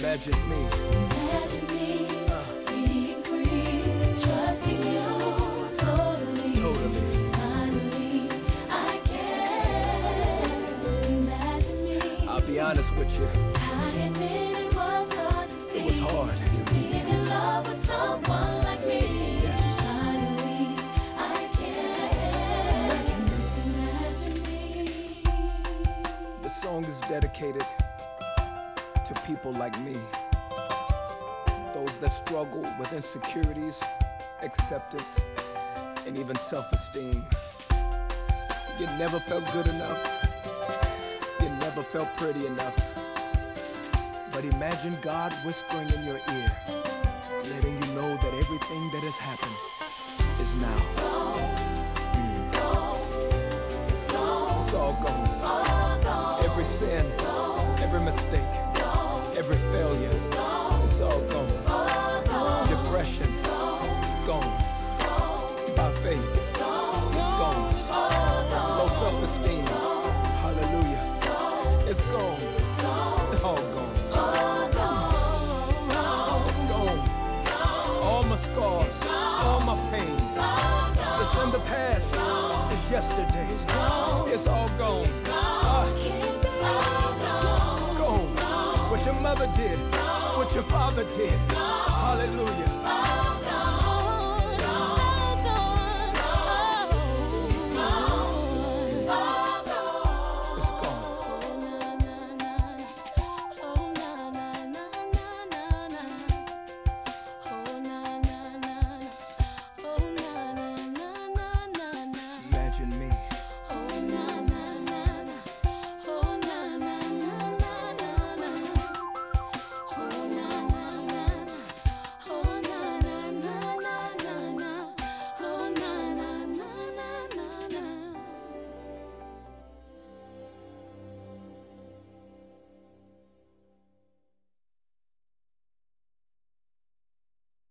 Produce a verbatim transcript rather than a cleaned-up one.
Imagine me. Imagine me uh. being free, trusting you totally. Totally. Finally, I can imagine me. I'll be honest with you. I admit it was hard to see. It was hard. You being in love with someone like me. Yes. Finally, I can Imagine me. imagine me. The song is dedicated to people like me, those that struggle with insecurities, acceptance, and even self-esteem. You never felt good enough, you never felt pretty enough, but imagine God whispering in your ear, letting you know that everything that has happened is now. Mm. It's gone. It's all gone. All gone. Every sin, every mistake, every failure, it's all gone. Depression, gone. By faith, it's gone. Low self-esteem, hallelujah, it's gone. All gone. It's gone. All my scars, all my pain, it's in the past, it's yesterday. It's all gone. Ah, gone. What your mother did, what your father did, hallelujah.